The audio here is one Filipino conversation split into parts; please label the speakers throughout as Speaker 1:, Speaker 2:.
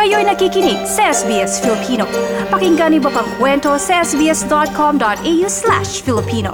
Speaker 1: Kayo'y nakikinig sa SBS Filipino. Pakinggan niyo pa ang kwento sa sbs.com.au/Filipino.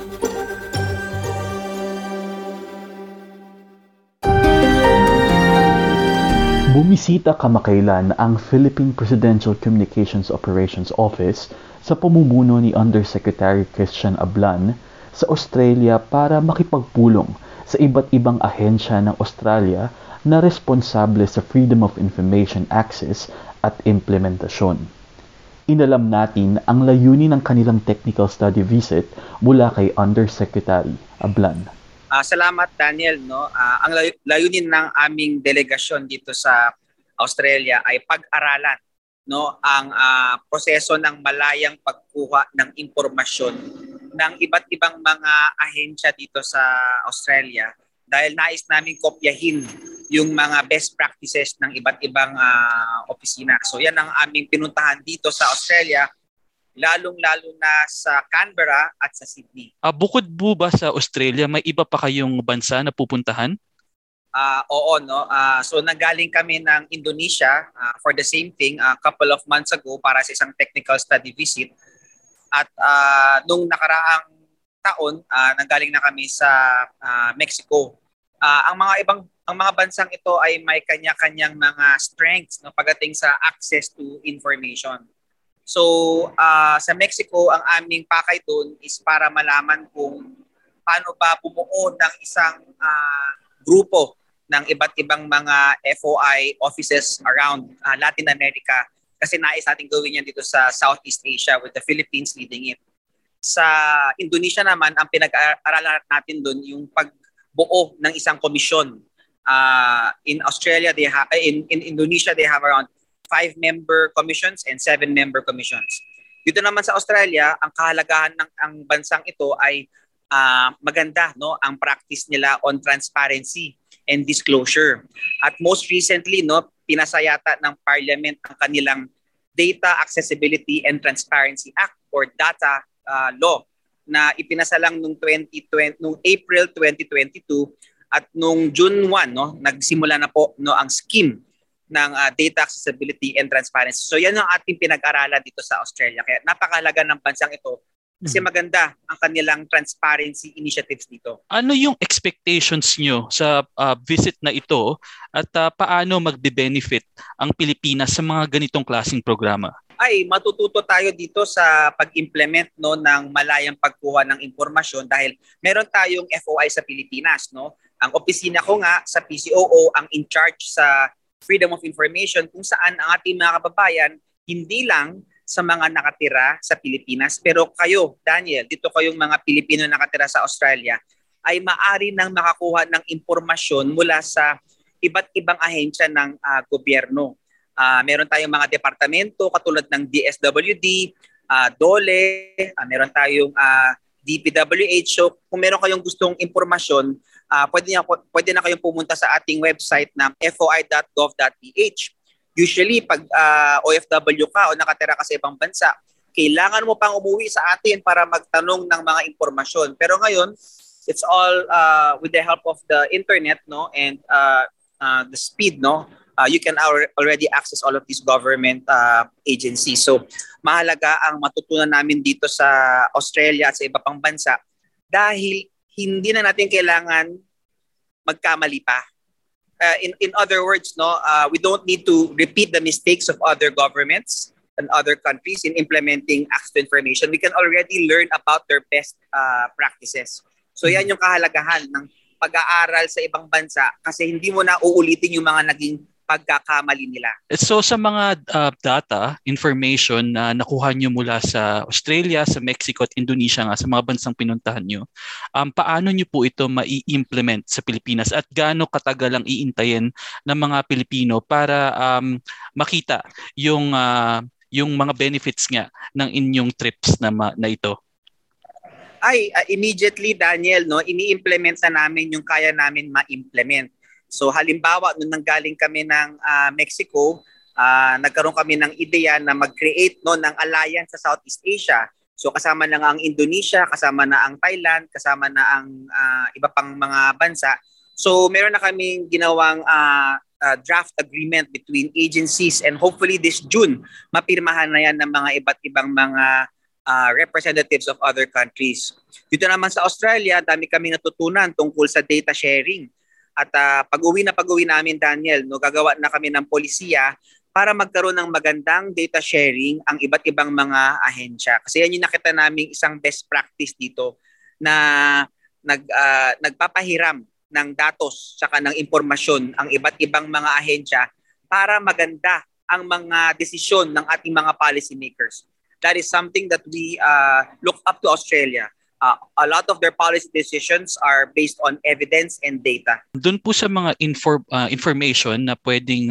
Speaker 2: Bumisita kamakailan ang Philippine Presidential Communications Operations Office sa pamumuno ni Undersecretary Christian Ablan sa Australia para makipagpulong sa iba't ibang ahensya ng Australia na responsable sa Freedom of Information Access at implementasyon. Inalam natin ang layunin ng kanilang technical study visit mula kay Undersecretary Ablan.
Speaker 3: Salamat Daniel. Ang layunin ng aming delegasyon dito sa Australia ay pag-aralan ang proseso ng malayang pagkuha ng impormasyon ng iba't ibang mga ahensya dito sa Australia dahil nais namin kopyahin yung mga best practices ng iba't ibang opisina. So yan ang aming pinuntahan dito sa Australia, lalong-lalo na sa Canberra at sa Sydney.
Speaker 4: Bukod po ba sa Australia, may iba pa kayong bansa na pupuntahan?
Speaker 3: Oo, so nanggaling kami ng Indonesia for the same thing a couple of months ago para sa isang technical study visit. At nung nakaraang taon, nanggaling na kami sa Mexico. Ang mga bansang ito ay may kanya-kanyang mga strengths pagdating sa access to information. So sa Mexico, ang aming pakay doon is para malaman kung paano ba bumuo ng isang grupo ng iba't ibang mga FOI offices around Latin America kasi nais natin gawin yan dito sa Southeast Asia with the Philippines leading it. Sa Indonesia naman, ang pinag-aaralan natin doon yung pagbuo ng isang komisyon. In Australia, in Indonesia, they have around 5-member commissions and 7-member commissions. Dito naman sa Australia, ang kahalagahan ng ang bansang ito ay maganda, ang practice nila on transparency and disclosure. At most recently, pinasayata ng Parliament ang kanilang Data Accessibility and Transparency Act or DATA law na ipinasa lang nung April 2022 at nung June 1 nagsimula na po ang scheme ng data accessibility and transparency. So yan ang ating pinag-aralan dito sa Australia. Kaya napakahalaga ng bansang ito kasi maganda ang kanilang transparency initiatives dito.
Speaker 4: Ano yung expectations nyo sa visit na ito at paano magbe-benefit ang Pilipinas sa mga ganitong klaseng programa?
Speaker 3: Ay matututo tayo dito sa pag-implement ng malayang pagkuha ng impormasyon dahil meron tayong FOI sa Pilipinas. Ang opisina ko nga sa PCOO ang in charge sa Freedom of Information kung saan ang ating mga kababayan hindi lang sa mga nakatira sa Pilipinas pero kayo, Daniel, dito kayong mga Pilipino nakatira sa Australia ay maaari nang makakuha ng impormasyon mula sa iba't ibang ahensya ng gobyerno. Meron tayong mga departamento katulad ng DSWD, DOLE, meron tayong DPWH. So kung meron kayong gustong impormasyon, pwede na kayong pumunta sa ating website na foi.gov.ph. Usually, pag OFW ka o nakatira ka sa ibang bansa, kailangan mo pang umuwi sa atin para magtanong ng mga impormasyon. Pero ngayon, it's all with the help of the internet and the speed. You can already access all of these government agencies. So, mahalaga ang matutunan namin dito sa Australia at sa iba pang bansa dahil hindi na natin kailangan magkamali pa. In other words, we don't need to repeat the mistakes of other governments and other countries in implementing access to information. We can already learn about their best practices. So yan yung kahalagahan ng pag-aaral sa ibang bansa kasi hindi mo na uulitin yung mga naging pagkakamali nila.
Speaker 4: So sa mga data, information na nakuha nyo mula sa Australia, sa Mexico at Indonesia nga, sa mga bansang pinuntahan nyo, paano nyo po ito mai-implement sa Pilipinas at gaano katagal ang iintayin ng mga Pilipino para makita yung mga benefits nga ng inyong trips na ito?
Speaker 3: Immediately, Daniel, ini-implement na namin yung kaya namin ma-implement. So halimbawa, nung nanggaling kami ng Mexico, nagkaroon kami ng ideya na mag-create ng alliance sa Southeast Asia. So kasama na ang Indonesia, kasama na ang Thailand, kasama na ang iba pang mga bansa. So meron na kaming ginawang draft agreement between agencies, and hopefully this June mapirmahan na yan ng mga iba't ibang mga representatives of other countries. Dito naman sa Australia, dami kami natutunan tungkol sa data sharing. At pag-uwi namin, Daniel, gagawa na kami ng polisiya para magkaroon ng magandang data sharing ang iba't ibang mga ahensya. Kasi yan yung nakita naming isang best practice dito na nagpapahiram ng datos saka ng impormasyon ang iba't ibang mga ahensya para maganda ang mga desisyon ng ating mga policymakers. That is something that we look up to Australia. A lot of their policy decisions are based on evidence and data.
Speaker 4: Doon po sa mga information na pwedeng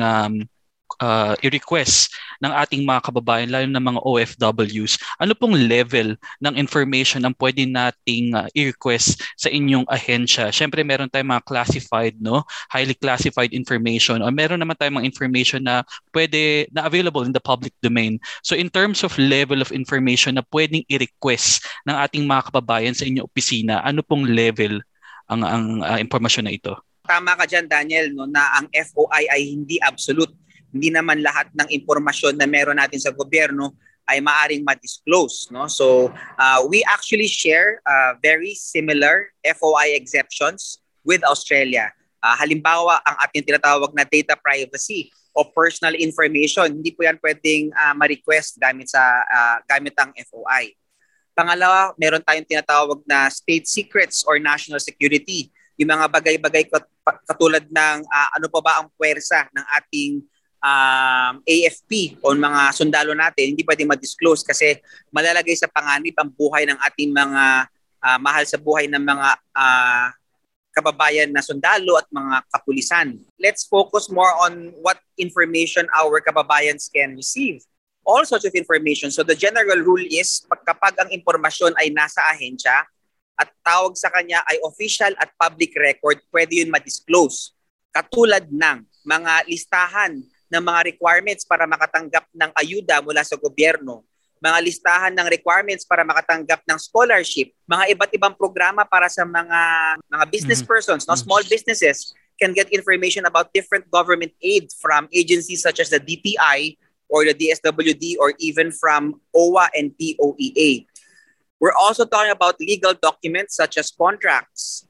Speaker 4: i-request ng ating mga kababayan, lalo na mga OFWs, ano pong level ng information ang pwede nating i-request sa inyong ahensya? Siyempre, meron tayong mga classified, no? Highly classified information, o meron naman tayong mga information na pwede na available in the public domain. So in terms of level of information na pwedeng i-request ng ating mga kababayan sa inyong opisina, ano pong level ang impormasyon na ito?
Speaker 3: Tama ka dyan, Daniel, no, na ang FOI ay hindi absolute. Hindi naman lahat ng impormasyon na meron natin sa gobyerno ay maaring ma-disclose. No? So we actually share very similar FOI exceptions with Australia. Halimbawa, ang ating tinatawag na data privacy o personal information, hindi po yan pwedeng ma-request gamit ang FOI. Pangalawa, meron tayong tinatawag na state secrets or national security. Yung mga bagay-bagay katulad ng ano pa ba ang puwersa ng ating AFP o mga sundalo natin, hindi pwedeng ma-disclose kasi malalagay sa panganib ang buhay ng ating mga mahal sa buhay ng mga kababayan na sundalo at mga kapulisan. Let's focus more on what information our kababayans can receive. All sorts of information. So the general rule is kapag ang impormasyon ay nasa ahensya at tawag sa kanya ay official at public record, pwede yun ma-disclose. Katulad ng mga listahan ng mga requirements para makatanggap ng ayuda mula sa gobyerno, mga listahan ng requirements para makatanggap ng scholarship, mga iba't ibang programa para sa mga business persons, no? Small businesses can get information about different government aid from agencies such as the DTI or the DSWD or even from OWA and POEA. We're also talking about legal documents such as contracts,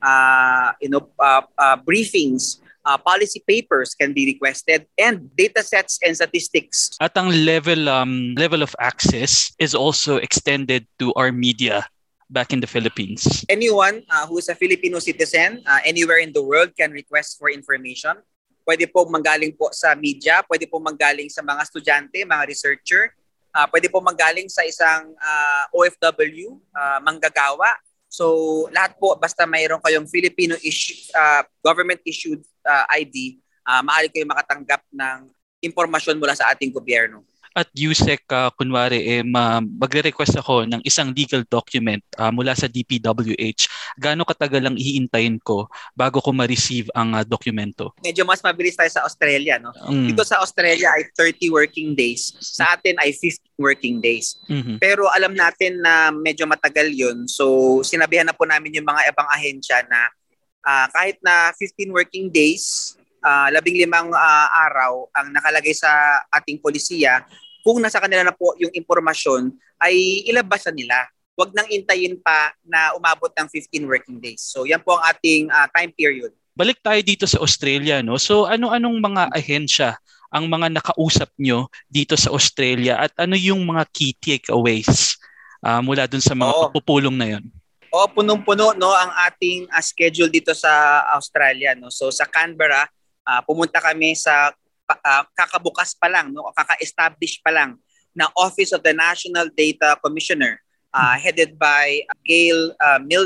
Speaker 3: briefings, policy papers can be requested, and data sets and statistics.
Speaker 4: At ang level of access is also extended to our media back in the Philippines.
Speaker 3: Anyone who is a Filipino citizen anywhere in the world can request for information. Pwede po manggaling po sa media, pwede po manggaling sa mga estudyante, mga researcher, pwede po manggaling sa isang OFW, manggagawa. So lahat po, basta mayroon kayong Filipino government-issued ID, maaari kayong makatanggap ng impormasyon mula sa ating gobyerno.
Speaker 4: At USEC, kunwari, magre-request ako ng isang legal document mula sa DPWH. Gaano katagal ang hihintayin ko bago ko ma-receive ang dokumento?
Speaker 3: Medyo mas mabilis tayo sa Australia. No? Dito sa Australia ay 30 working days. Sa atin ay 15 working days.
Speaker 4: Mm-hmm.
Speaker 3: Pero alam natin na medyo matagal yun. So sinabihan na po namin yung mga ibang ahensya na kahit na 15 working days, 15 araw ang nakalagay sa ating polisiya, kung nasa kanila na po yung impormasyon, ay ilabas na nila. Huwag nang intayin pa na umabot ng 15 working days. So yan po ang ating time period.
Speaker 4: Balik tayo dito sa Australia, no? So ano-anong mga ahensya ang mga nakausap nyo dito sa Australia at ano yung mga key takeaways mula dun sa mga pagpupulong na yun?
Speaker 3: Punong-puno no ang ating schedule dito sa Australia, no. So sa Canberra, pumunta kami sa kakabukas pa lang, no, kaka-establish pa lang na Office of the National Data Commissioner, headed by Gail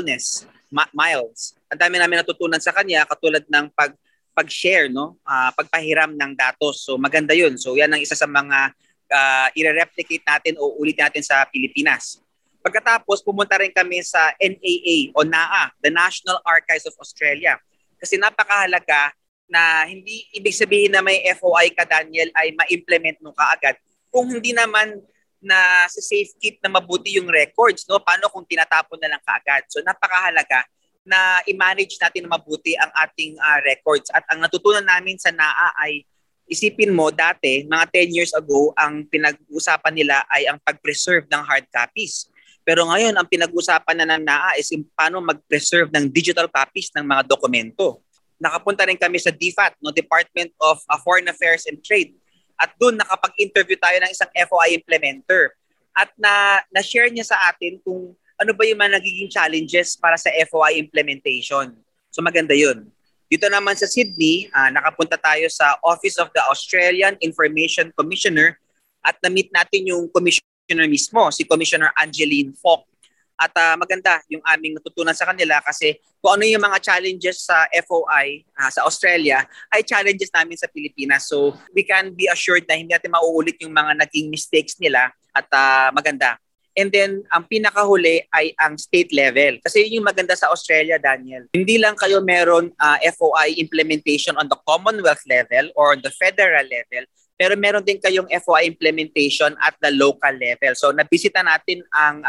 Speaker 3: Miles. Ang dami namin natutunan sa kanya katulad ng pag-share, no, pagpahiram ng datos. So maganda 'yun. So yan ang isa sa mga i-replicate natin o ulit natin sa Pilipinas. Pagkatapos pumunta rin kami sa NAA o NAA, the National Archives of Australia. Kasi napakahalaga na hindi ibig sabihin na may FOI ka, Daniel, ay ma-implement mo kaagad. Kung hindi naman na sa safe keep na mabuti yung records, no? Paano kung tinatapon na lang kaagad? So napakahalaga na i-manage natin na mabuti ang ating records. At ang natutunan namin sa NAA ay, isipin mo dati, mga 10 years ago, ang pinag-usapan nila ay ang pag-preserve ng hard copies. Pero ngayon, ang pinag-usapan na ng NAA is paano mag-preserve ng digital copies ng mga dokumento. Nakapunta rin kami sa DFAT, Department of Foreign Affairs and Trade. At doon nakapag-interview tayo ng isang FOI implementer. At na-share niya sa atin kung ano ba yung mga nagiging challenges para sa FOI implementation. So maganda yun. Dito naman sa Sydney, nakapunta tayo sa Office of the Australian Information Commissioner at na-meet natin yung commissioner mismo, si Commissioner Angeline Falk. At maganda yung aming natutunan sa kanila kasi kung ano yung mga challenges sa FOI sa Australia ay challenges namin sa Pilipinas. So we can be assured na hindi natin mauulit yung mga naging mistakes nila at maganda. And then, ang pinakahuli ay ang state level. Kasi yun yung maganda sa Australia, Daniel. Hindi lang kayo meron FOI implementation on the Commonwealth level or on the federal level, pero meron din kayong FOI implementation at the local level. So, nabisita natin ang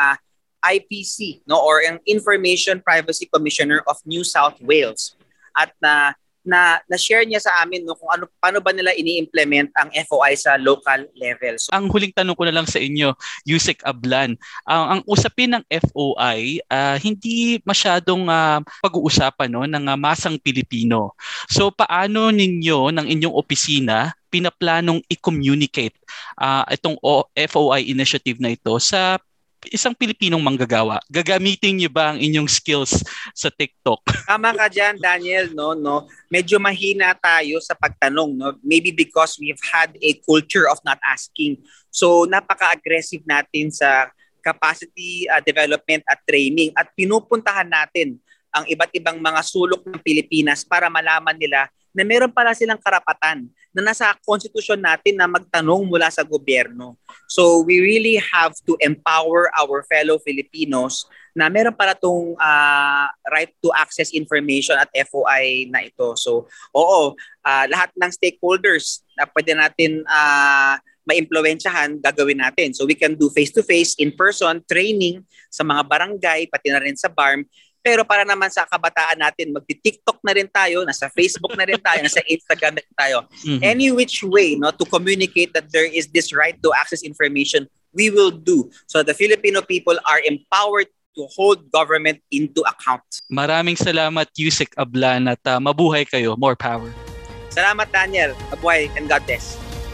Speaker 3: IPC, or ang Information Privacy Commissioner of New South Wales. At na-share niya sa amin kung paano ba nila ini-implement ang FOI sa local level. So,
Speaker 4: ang huling tanong ko na lang sa inyo, Yusek Ablan, ang usapin ng FOI, hindi masyadong pag-uusapan ng masang Pilipino. So paano ninyo, ng inyong opisina, pinaplanong i-communicate itong FOI initiative na ito sa isang Pilipinong manggagawa? Gagamitin niyo ba ang inyong skills sa TikTok?
Speaker 3: Tama ka dyan, Daniel. No? Medyo mahina tayo sa pagtanong. No? Maybe because we've had a culture of not asking. So napaka-aggressive natin sa capacity development at training. At pinupuntahan natin ang iba't ibang mga sulok ng Pilipinas para malaman nila na meron pala silang karapatan na nasa konstitusyon natin na magtanong mula sa gobyerno. So we really have to empower our fellow Filipinos na meron pala itong right to access information at FOI na ito. So lahat ng stakeholders na pwede natin maimpluwensyahan, gagawin natin. So we can do face-to-face, in-person, training sa mga barangay, pati na rin sa BARM. Pero para naman sa kabataan natin, magti-TikTok na rin tayo, nasa Facebook na rin tayo, nasa Instagram na rin tayo. Mm-hmm. Any which way to communicate that there is this right to access information, we will do. So the Filipino people are empowered to hold government into account.
Speaker 4: Maraming salamat, Yusek Ablan, at mabuhay kayo. More power.
Speaker 3: Salamat, Daniel. Mabuhay and God bless.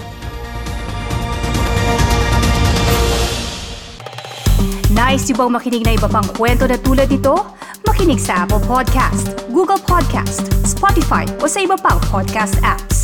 Speaker 1: Nice yung bang makinig na iba pang kwento na tulad ito? Makinig sa Apple Podcast, Google Podcast, Spotify o sa iba pang podcast apps.